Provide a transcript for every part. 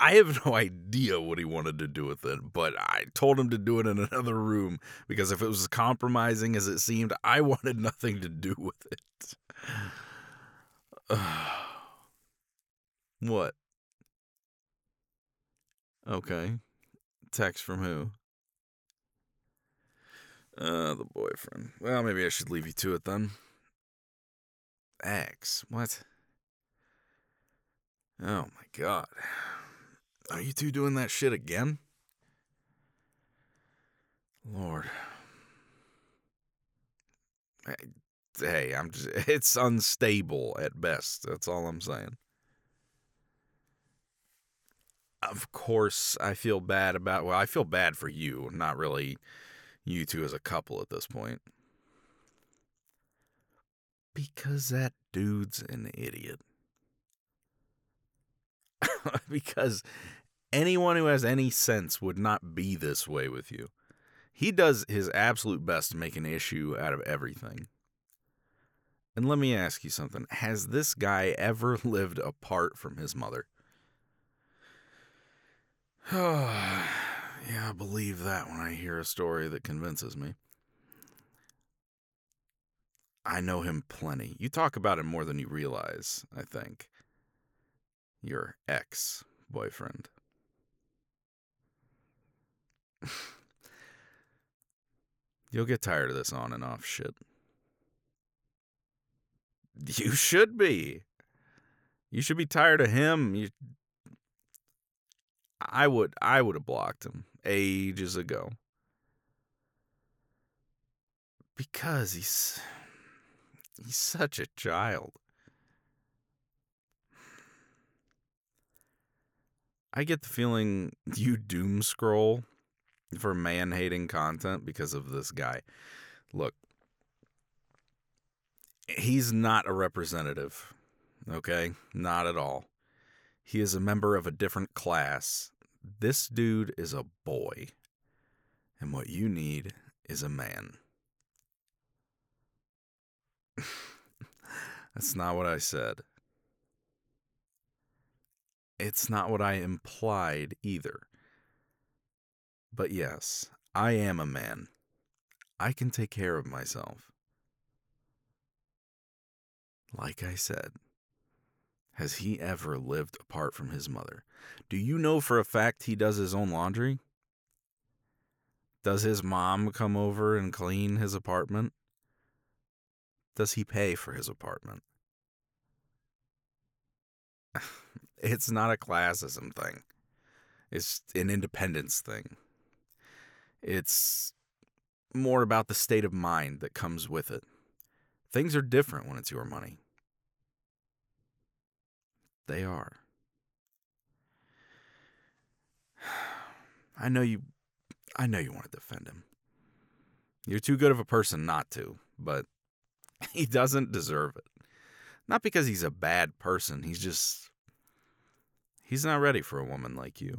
I have no idea what he wanted to do with it, but I told him to do it in another room because if it was as compromising as it seemed, I wanted nothing to do with it. What? Okay. Text from who? The boyfriend. Well, maybe I should leave you to it then. Ex. What? Oh my god. Are you two doing that shit again? Lord. Hey, it's unstable at best. That's all I'm saying. Of course, I feel bad I feel bad for you, not really you two as a couple at this point. Because that dude's an idiot. Because anyone who has any sense would not be this way with you. He does his absolute best to make an issue out of everything. And let me ask you something. Has this guy ever lived apart from his mother? Yeah, I believe that when I hear a story that convinces me. I know him plenty. You talk about him more than you realize, I think. Your ex-boyfriend. You'll get tired of this on and off shit. You should be. You should be tired of him. I would have blocked him ages ago. Because he's such a child. I get the feeling you doom scroll for man-hating content because of this guy. Look, he's not a representative, okay? Not at all. He is a member of a different class. This dude is a boy. And what you need is a man. That's not what I said. It's not what I implied either. But yes, I am a man. I can take care of myself. Like I said, has he ever lived apart from his mother? Do you know for a fact he does his own laundry? Does his mom come over and clean his apartment? Does he pay for his apartment? It's not a classism thing. It's an independence thing. It's more about the state of mind that comes with it. Things are different when it's your money. They are. I know you want to defend him. You're too good of a person not to, but he doesn't deserve it. Not because he's a bad person, he's not ready for a woman like you.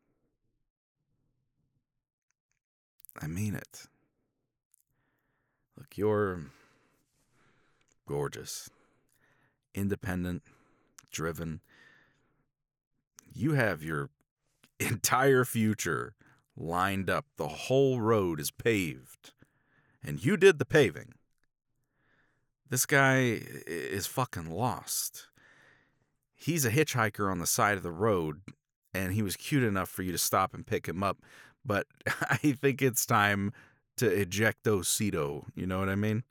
I mean it. Look, you're gorgeous, independent, driven. You have your entire future lined up. The whole road is paved, and you did the paving. This guy is fucking lost. He's a hitchhiker on the side of the road, and he was cute enough for you to stop and pick him up. But I think it's time to ejectocito. You know what I mean?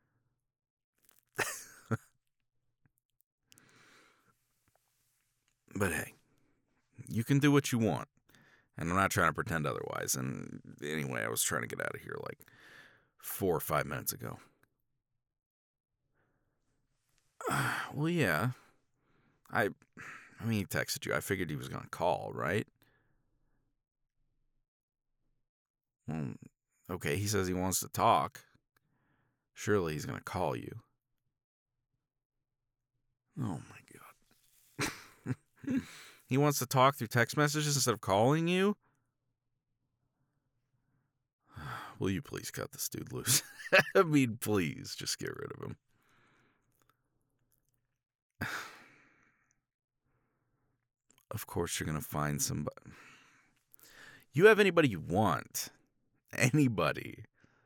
But hey, you can do what you want. And I'm not trying to pretend otherwise. And anyway, I was trying to get out of here like 4 or 5 minutes ago. Well, yeah. I mean, he texted you. I figured he was going to call, right? Well, okay, he says he wants to talk. Surely he's going to call you. Oh my god. He wants to talk through text messages instead of calling you? Will you please cut this dude loose? I mean, please, just get rid of him. Of course, you're going to find somebody. You have anybody you want. Anybody.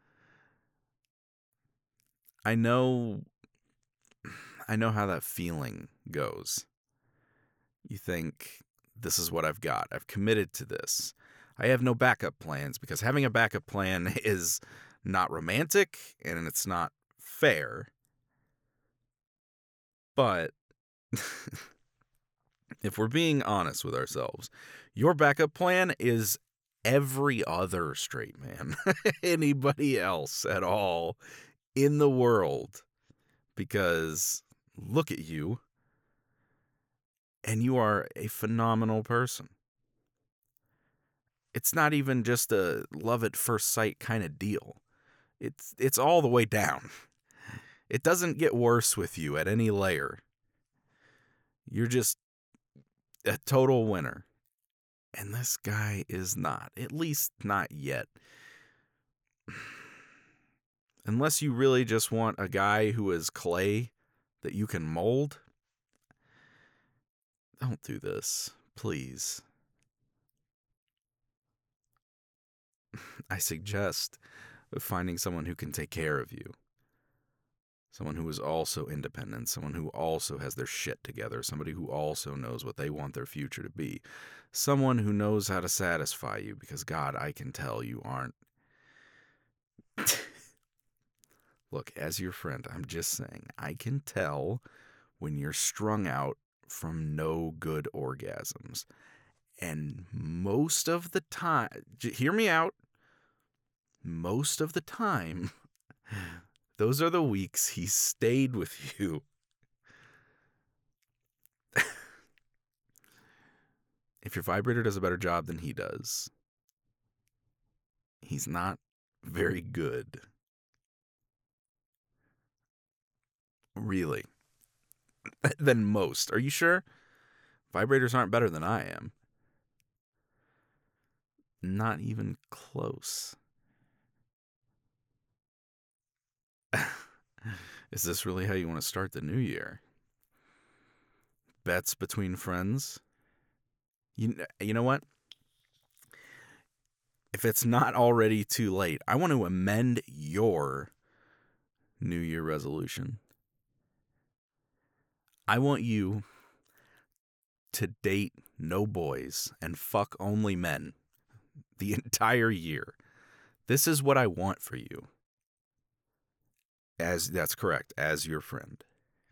I know how that feeling goes. You think, this is what I've got. I've committed to this. I have no backup plans, because having a backup plan is not romantic and it's not fair. But if we're being honest with ourselves, your backup plan is every other straight man, anybody else at all in the world. Because look at you, and you are a phenomenal person. It's not even just a love at first sight kind of deal. It's all the way down. It doesn't get worse with you at any layer. You're just a total winner. And this guy is not. At least not yet. Unless you really just want a guy who is clay that you can mold. Don't do this, please. I suggest finding someone who can take care of you. Someone who is also independent, someone who also has their shit together, somebody who also knows what they want their future to be. Someone who knows how to satisfy you, because God, I can tell you aren't. Look, as your friend, I'm just saying, I can tell when you're strung out from no good orgasms. And most of the time, hear me out, most of the time, those are the weeks he stayed with you. If your vibrator does a better job than he does, he's not very good. Really. Than most. Are you sure? Vibrators aren't better than I am. Not even close. Is this really how you want to start the new year? Bets between friends? You know what? If it's not already too late, I want to amend your New Year resolution. I want you to date no boys and fuck only men the entire year. This is what I want for you. That's correct, as your friend.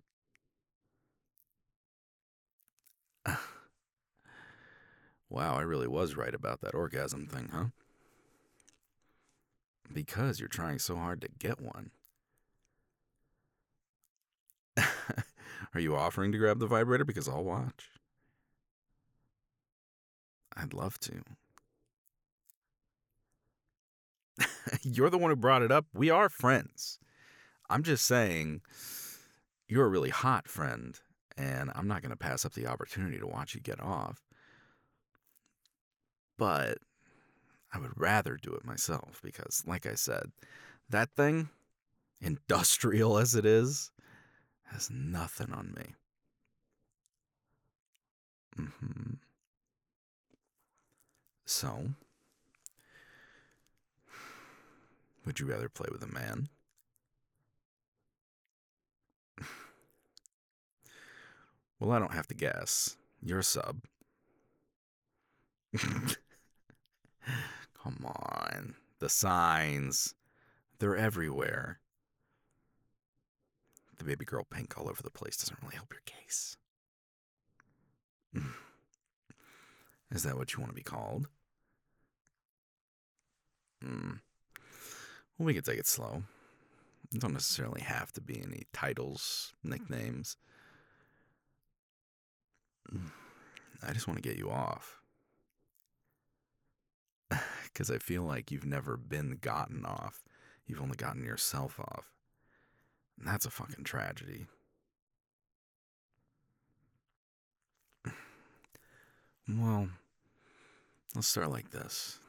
Wow, I really was right about that orgasm thing, huh? Because you're trying so hard to get one. Are you offering to grab the vibrator? Because I'll watch. I'd love to. You're the one who brought it up. We are friends. I'm just saying, you're a really hot friend, and I'm not going to pass up the opportunity to watch you get off. But I would rather do it myself because, like I said, that thing, industrial as it is, has nothing on me. So, would you rather play with a man? Well, I don't have to guess. You're a sub. Come on. The signs. They're everywhere. The baby girl pink all over the place doesn't really help your case. Is that what you want to be called? Well, we could take it slow. You don't necessarily have to be any titles, nicknames. I just want to get you off. Because I feel like you've never been gotten off. You've only gotten yourself off. And that's a fucking tragedy. Well, let's start like this.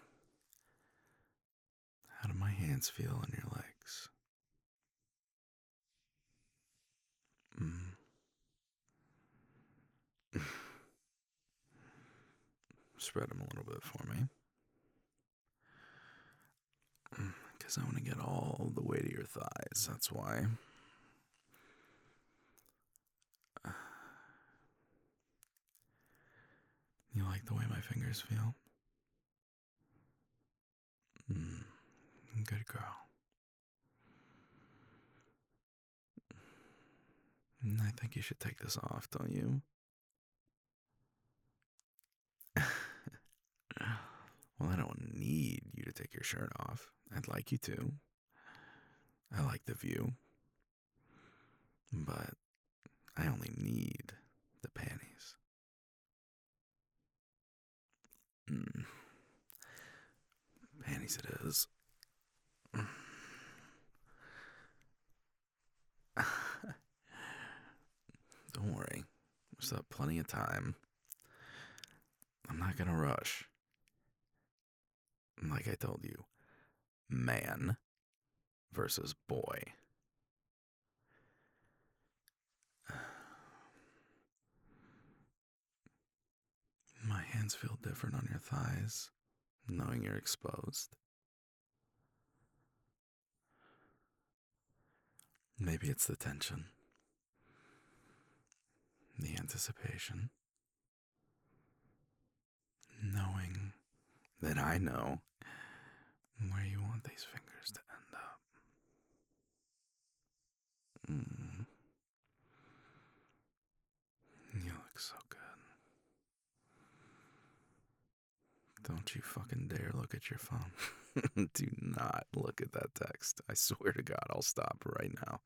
How do my hands feel on your legs? Spread them a little bit for me. Because I want to get all the way to your thighs. That's why. You like the way my fingers feel? Good girl. I think you should take this off, don't you? Well, I don't need you to take your shirt off. I'd like you to. I like the view. But I only need the panties. Panties it is. Don't worry. We still have plenty of time. I'm not gonna rush. Like I told you, man versus boy. My hands feel different on your thighs, knowing you're exposed. Maybe it's the tension, the anticipation, knowing that I know where you want these fingers to end up. You look so good. Don't you fucking dare look at your phone. Do not look at that text. I swear to God, I'll stop right now.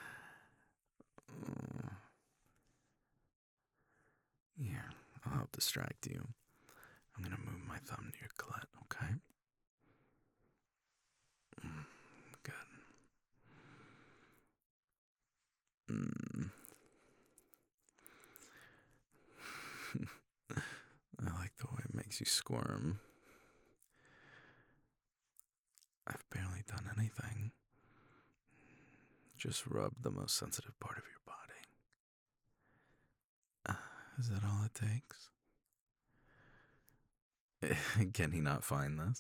Here, I'll help distract you. I'm gonna move my thumb to your clit, okay? Good. I like the way it makes you squirm. I've barely done anything. Just rub the most sensitive part of your body. Is that all it takes? Can he not find this?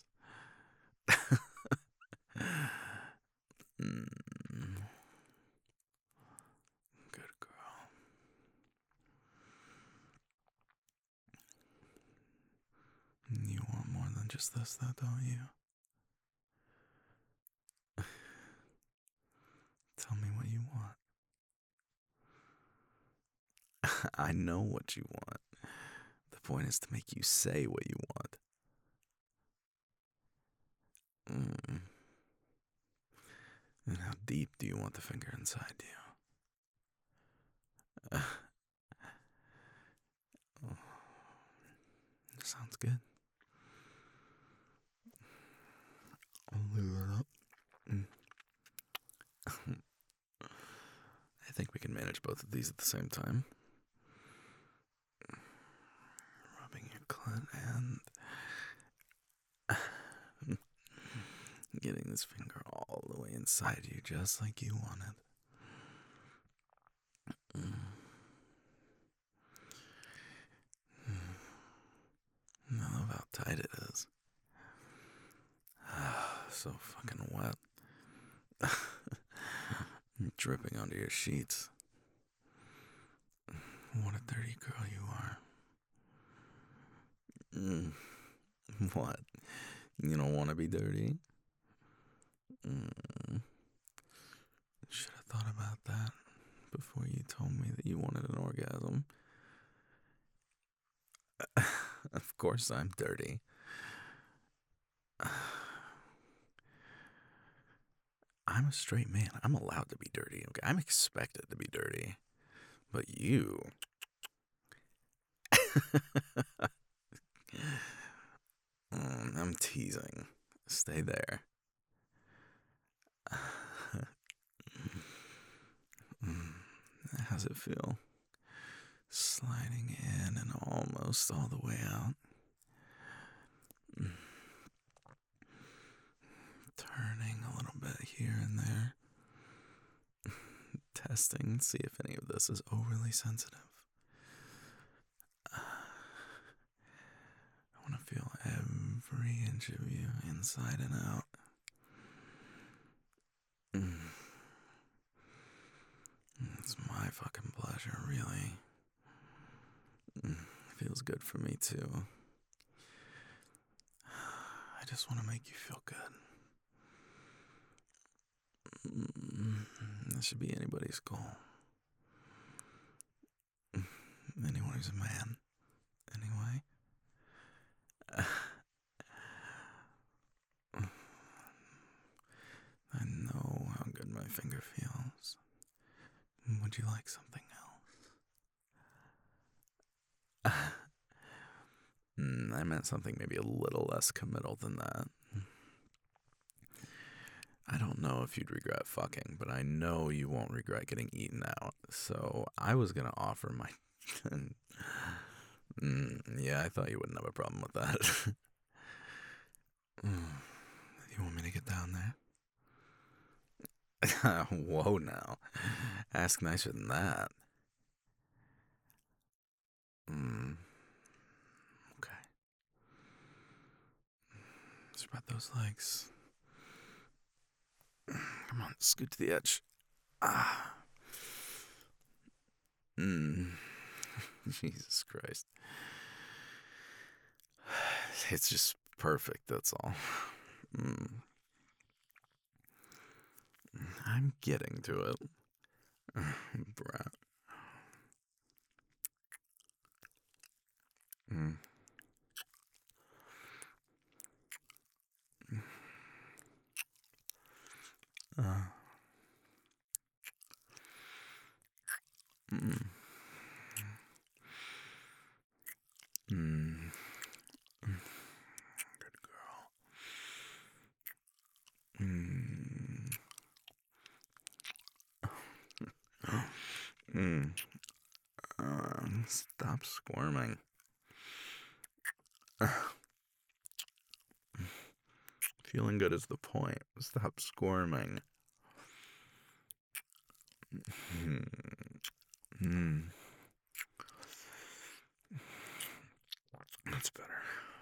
Good girl. You want more than just this, though, don't you? Tell me what you want. I know what you want. The point is to make you say what you want. And how deep do you want the finger inside you? Sounds good. I'll leave it up. I think we can manage both of these at the same time. Rubbing your clit and getting this finger all the way inside you, just like you wanted. I love how tight it is. So fucking wet. Dripping onto your sheets. What a dirty girl you are. What? You don't want to be dirty? Should have thought about that before you told me that you wanted an orgasm. Of course I'm dirty. I'm a straight man. I'm allowed to be dirty, okay? I'm expected to be dirty. But you... I'm teasing. Stay there. How's it feel? Sliding in and almost all the way out. Turning a little bit here and there. Testing, see if any of this is overly sensitive. I every inch of you, inside and out. It's my fucking pleasure, really. Feels good for me, too. I just want to make you feel good. That should be anybody's goal. Anyone who's a man. Anyway. I know how good my finger feels. Would you like something else? I meant something maybe a little less committal than that. I don't know if you'd regret fucking, but I know you won't regret getting eaten out. So I was gonna offer my... yeah, I thought you wouldn't have a problem with that. You want me to get down there? Whoa now. Ask nicer than that. Okay. Spread those legs. Come on, scoot to the edge. Jesus Christ. It's just perfect, that's all. I'm getting to it. Brat. Good girl. Stop squirming. Feeling good is the point. Stop squirming. That's better.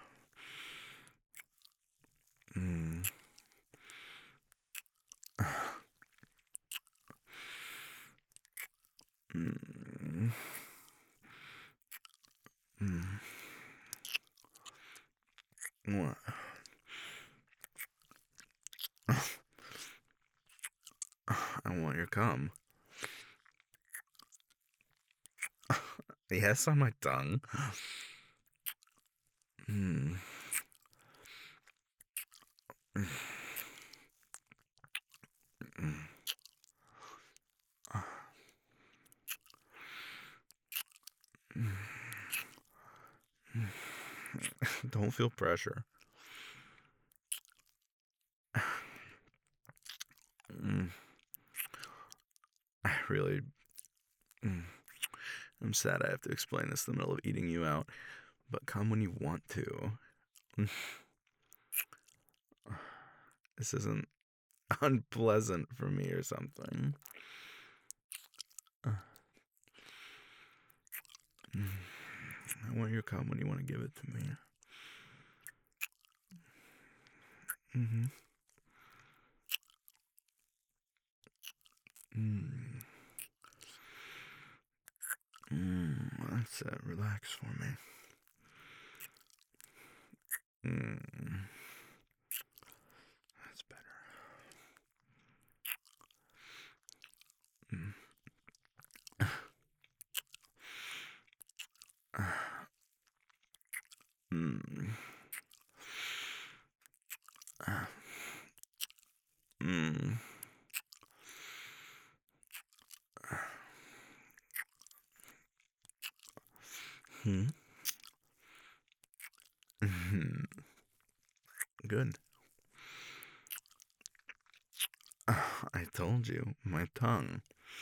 What? I want your cum. Yes, on my tongue. Don't feel pressure. I really... I'm sad I have to explain this in the middle of eating you out, but come when you want to. This isn't unpleasant for me or something. I want your cum when you want to give it to me. That's it. Relax for me. That's better. Good. I told you, my tongue.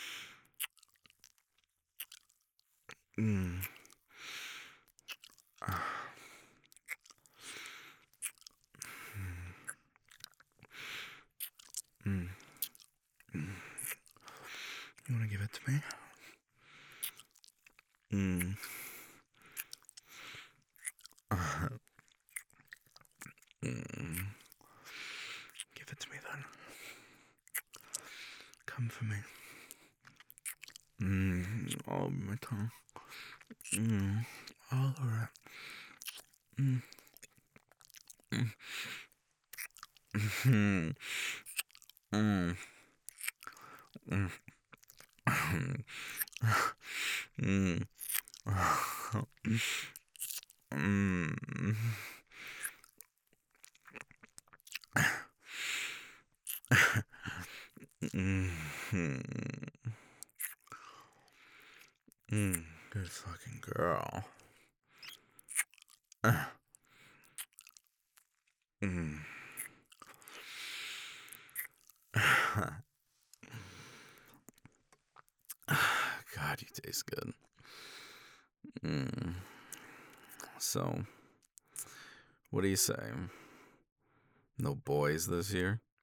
You want to give it to me? Come for me. All over my tongue. All over it. Mm. Mm. Mm. Mm. Mm. Good fucking girl. Mm. God, you taste good. So, what do you say? No boys this year?